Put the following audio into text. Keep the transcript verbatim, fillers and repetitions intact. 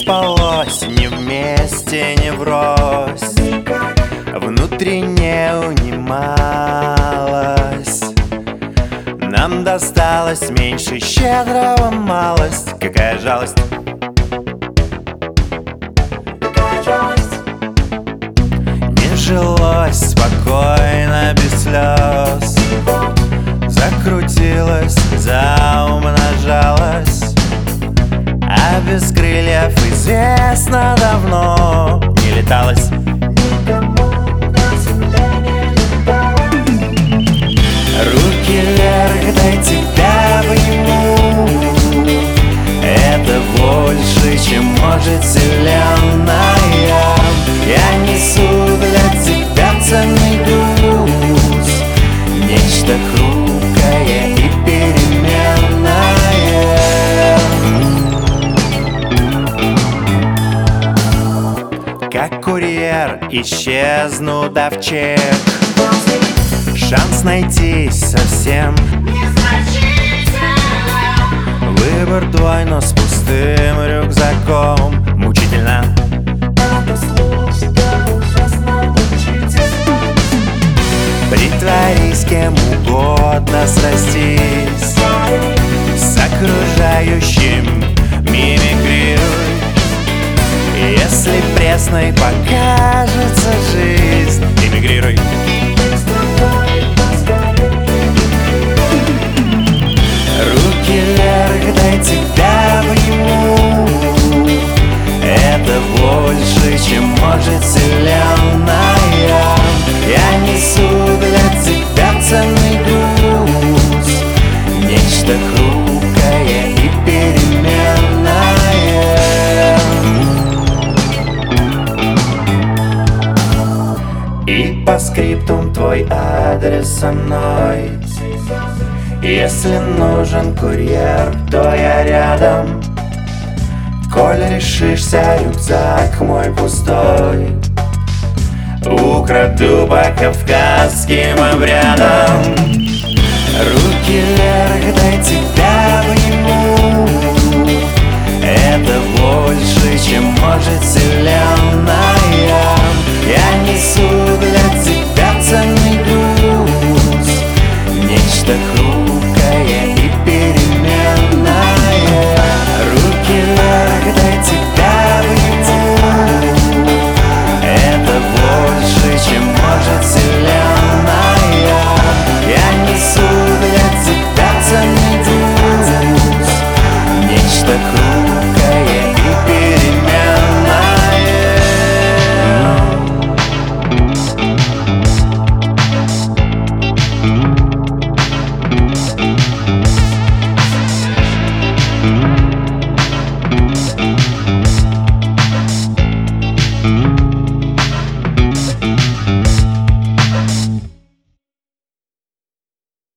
спалось, не вместе, не врозь, внутренне унималось. Нам досталось меньше щедрого малость. Какая жалость! Не жилось спокойно, без слез. Закрутилось, заумножалось, а без крыльев известно давно не леталось. Руки вверх, дай тебя обниму. Это больше, чем может вселенная. Я несу для тебя ценный груз, нечто хрупкое и переменное. Как курьер исчезну, дав чек, шанс найтись совсем незначительным. Выбор твой, но с пустым рюкзаком. Мучительно. Притворись кем угодно, срастись с окружающим, мимикрируй. Если пресной покажется жизнь, эмигрируй. Руки вверх, дай тебя обниму. Это больше, чем может вселенная. Я несу для тебя ценный груз, нечто хрупкое и переменное. И по скриптум твой адрес со мной. Если нужен курьер, то я рядом. Коль решишься, рюкзак мой пустой украду по кавказским обрядам. Руки вверх, дай тебя обниму. Это больше, чем может вселенная.